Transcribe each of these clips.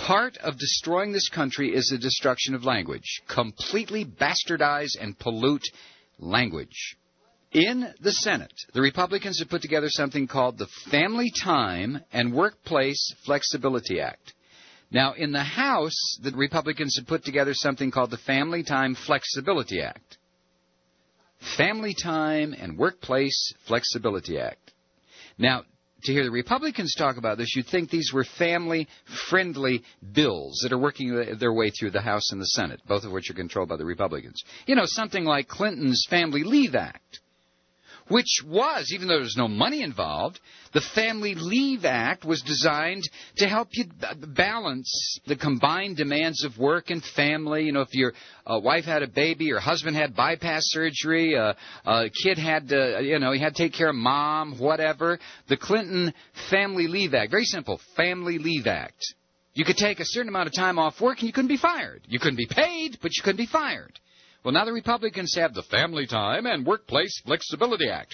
Part of destroying this country is the destruction of language. Completely bastardize and pollute language. In the Senate, the Republicans have put together something called the Family Time and Workplace Flexibility Act. Now, in the House, the Republicans have put together something called the Family Time Flexibility Act. Family Time and Workplace Flexibility Act. Now, to hear the Republicans talk about this, you'd think these were family-friendly bills that are working their way through the House and the Senate, both of which are controlled by the Republicans. You know, something like Clinton's Family Leave Act, which was, even though there was no money involved, the Family Leave Act was designed to help you balance the combined demands of work and family. You know, if your wife had a baby, your husband had bypass surgery, a kid had to, he had to take care of mom, whatever. The Clinton Family Leave Act, very simple, Family Leave Act. You could take a certain amount of time off work and you couldn't be fired. You couldn't be paid, but you couldn't be fired. Well, now the Republicans have the Family Time and Workplace Flexibility Act.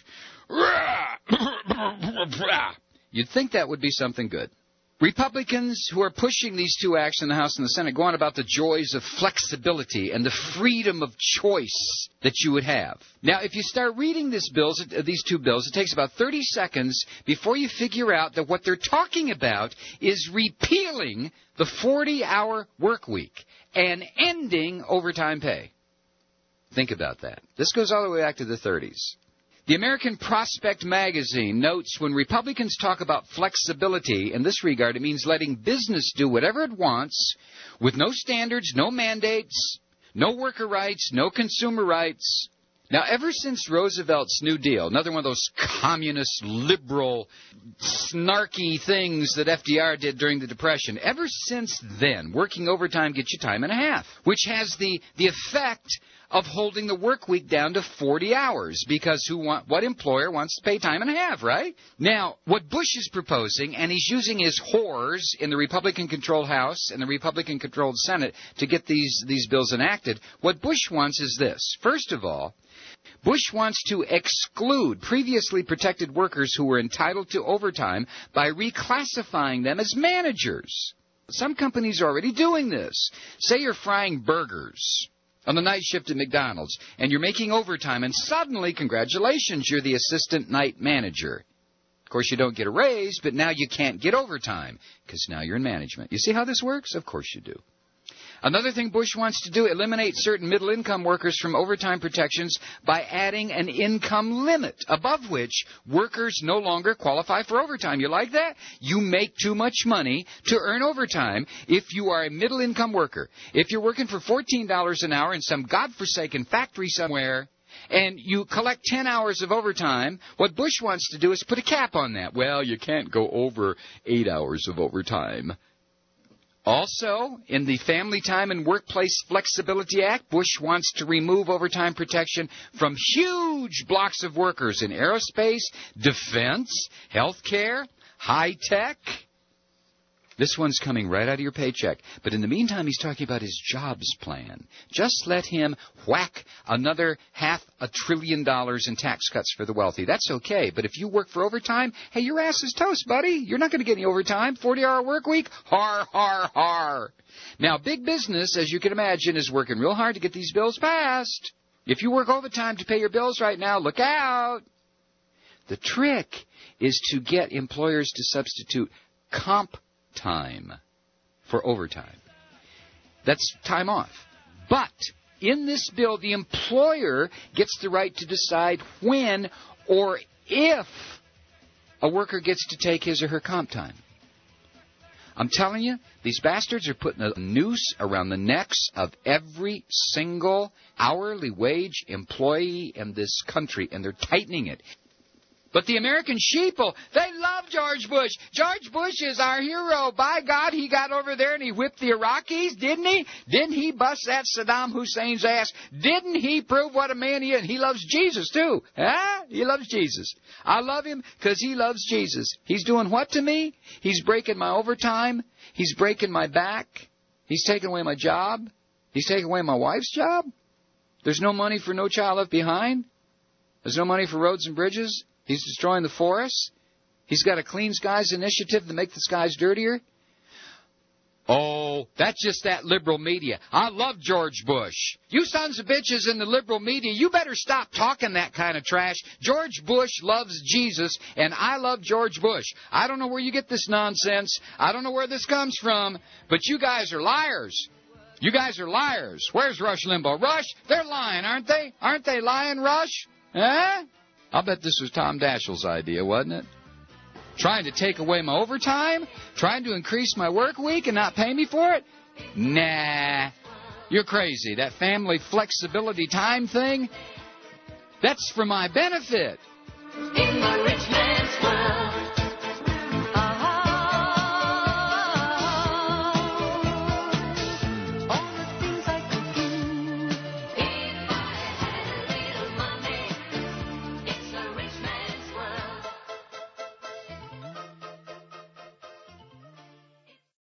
You'd think that would be something good. Republicans who are pushing these two acts in the House and the Senate go on about the joys of flexibility and the freedom of choice that you would have. Now, if you start reading these two bills, it takes about 30 seconds before you figure out that what they're talking about is repealing the 40-hour work week and ending overtime pay. Think about that. This goes all the way back to the 30s. The American Prospect magazine notes when Republicans talk about flexibility in this regard, it means letting business do whatever it wants with no standards, no mandates, no worker rights, no consumer rights. Now, ever since Roosevelt's New Deal, another one of those communist, liberal, snarky things that FDR did during the Depression, ever since then, working overtime gets you time and a half, which has the effect of holding the work week down to 40 hours, because what employer wants to pay time and a half, right? Now, what Bush is proposing, and he's using his whores in the Republican-controlled House and the Republican-controlled Senate to get these bills enacted, what Bush wants is this. First of all, Bush wants to exclude previously protected workers who were entitled to overtime by reclassifying them as managers. Some companies are already doing this. Say you're frying burgers on the night shift at McDonald's, and you're making overtime, and suddenly, congratulations, you're the assistant night manager. Of course, you don't get a raise, but now you can't get overtime, because now you're in management. You see how this works? Of course you do. Another thing Bush wants to do, eliminate certain middle-income workers from overtime protections by adding an income limit, above which workers no longer qualify for overtime. You like that? You make too much money to earn overtime if you are a middle-income worker. If you're working for $14 an hour in some godforsaken factory somewhere, and you collect 10 hours of overtime, what Bush wants to do is put a cap on that. Well, you can't go over 8 hours of overtime. Also, in the Family Time and Workplace Flexibility Act, Bush wants to remove overtime protection from huge blocks of workers in aerospace, defense, healthcare, high tech. This one's coming right out of your paycheck. But in the meantime, he's talking about his jobs plan. Just let him whack another $500 billion in tax cuts for the wealthy. That's okay. But if you work for overtime, hey, your ass is toast, buddy. You're not going to get any overtime. 40-hour work week? Har, har, har. Now, big business, as you can imagine, is working real hard to get these bills passed. If you work overtime to pay your bills right now, look out. The trick is to get employers to substitute comp time for overtime. That's time off. But in this bill, the employer gets the right to decide when or if a worker gets to take his or her comp time. I'm telling you, these bastards are putting a noose around the necks of every single hourly wage employee in this country, and they're tightening it. But the American sheeple, they love George Bush. George Bush is our hero. By God, he got over there and he whipped the Iraqis, didn't he? Didn't he bust that Saddam Hussein's ass? Didn't he prove what a man he is? And he loves Jesus, too. Huh? He loves Jesus. I love him because he loves Jesus. He's doing what to me? He's breaking my overtime. He's breaking my back. He's taking away my job. He's taking away my wife's job. There's no money for No Child Left Behind. There's no money for roads and bridges. He's destroying the forests. He's got a Clean Skies initiative to make the skies dirtier. Oh, Oh, that's just that liberal media. I love George Bush. You sons of bitches in the liberal media, you better stop talking that kind of trash. George Bush loves Jesus, and I love George Bush. I don't know where you get this nonsense. I don't know where this comes from, but you guys are liars. You guys are liars. Where's Rush Limbaugh? Rush, they're lying, aren't they? Aren't they lying, Rush? Huh? I'll bet this was Tom Daschle's idea, wasn't it? Trying to take away my overtime? Trying to increase my work week and not pay me for it? Nah. You're crazy. That family flexibility time thing, that's for my benefit.